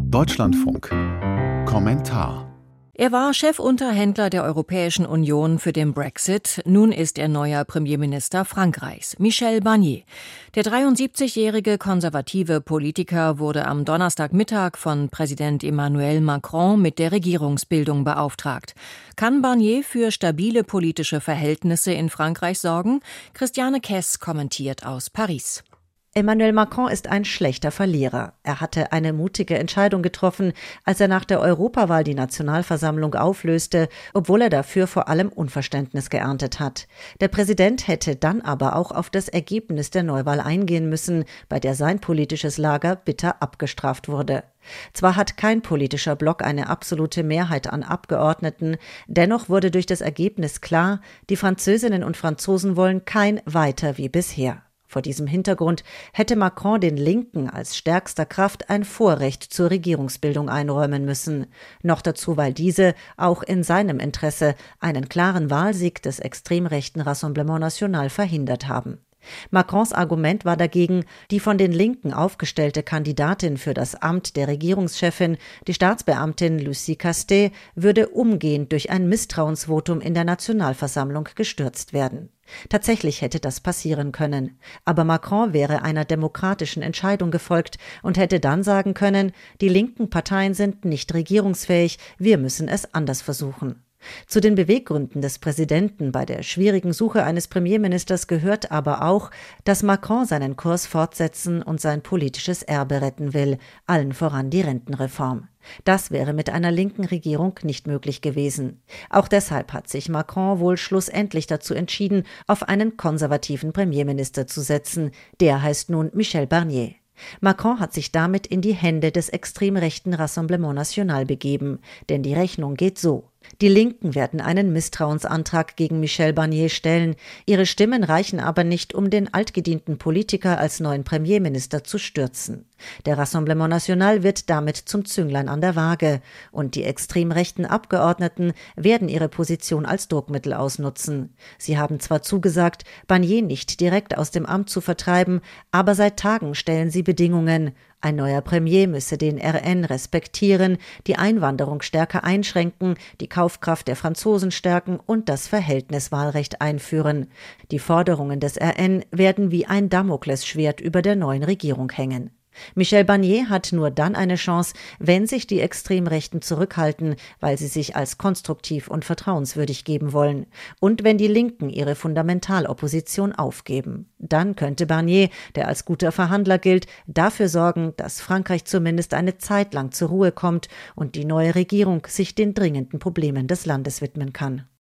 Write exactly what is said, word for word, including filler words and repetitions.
Deutschlandfunk. Kommentar. Er war Chefunterhändler der Europäischen Union für den Brexit. Nun ist er neuer Premierminister Frankreichs, Michel Barnier. Der dreiundsiebzigjährige konservative Politiker wurde am Donnerstagmittag von Präsident Emmanuel Macron mit der Regierungsbildung beauftragt. Kann Barnier für stabile politische Verhältnisse in Frankreich sorgen? Christiane Kess kommentiert aus Paris. Emmanuel Macron ist ein schlechter Verlierer. Er hatte eine mutige Entscheidung getroffen, als er nach der Europawahl die Nationalversammlung auflöste, obwohl er dafür vor allem Unverständnis geerntet hat. Der Präsident hätte dann aber auch auf das Ergebnis der Neuwahl eingehen müssen, bei der sein politisches Lager bitter abgestraft wurde. Zwar hat kein politischer Block eine absolute Mehrheit an Abgeordneten, dennoch wurde durch das Ergebnis klar, die Französinnen und Franzosen wollen kein Weiter wie bisher. Vor diesem Hintergrund hätte Macron den Linken als stärkster Kraft ein Vorrecht zur Regierungsbildung einräumen müssen. Noch dazu, weil diese auch in seinem Interesse einen klaren Wahlsieg des extrem rechten Rassemblement National verhindert haben. Macrons Argument war dagegen, die von den Linken aufgestellte Kandidatin für das Amt der Regierungschefin, die Staatsbeamtin Lucie Castet, würde umgehend durch ein Misstrauensvotum in der Nationalversammlung gestürzt werden. Tatsächlich hätte das passieren können. Aber Macron wäre einer demokratischen Entscheidung gefolgt und hätte dann sagen können, die linken Parteien sind nicht regierungsfähig, wir müssen es anders versuchen. Zu den Beweggründen des Präsidenten bei der schwierigen Suche eines Premierministers gehört aber auch, dass Macron seinen Kurs fortsetzen und sein politisches Erbe retten will, allen voran die Rentenreform. Das wäre mit einer linken Regierung nicht möglich gewesen. Auch deshalb hat sich Macron wohl schlussendlich dazu entschieden, auf einen konservativen Premierminister zu setzen. Der heißt nun Michel Barnier. Macron hat sich damit in die Hände des extrem rechten Rassemblement National begeben, denn die Rechnung geht so. Die Linken werden einen Misstrauensantrag gegen Michel Barnier stellen. Ihre Stimmen reichen aber nicht, um den altgedienten Politiker als neuen Premierminister zu stürzen. Der Rassemblement National wird damit zum Zünglein an der Waage. Und die extrem rechten Abgeordneten werden ihre Position als Druckmittel ausnutzen. Sie haben zwar zugesagt, Barnier nicht direkt aus dem Amt zu vertreiben, aber seit Tagen stellen sie Bedingungen. Ein neuer Premier müsse den R N respektieren, die Einwanderung stärker einschränken, die Kaufkraft der Franzosen stärken und das Verhältniswahlrecht einführen. Die Forderungen des R N werden wie ein Damoklesschwert über der neuen Regierung hängen. Michel Barnier hat nur dann eine Chance, wenn sich die Extremrechten zurückhalten, weil sie sich als konstruktiv und vertrauenswürdig geben wollen. Und wenn die Linken ihre Fundamentalopposition aufgeben. Dann könnte Barnier, der als guter Verhandler gilt, dafür sorgen, dass Frankreich zumindest eine Zeit lang zur Ruhe kommt und die neue Regierung sich den dringenden Problemen des Landes widmen kann.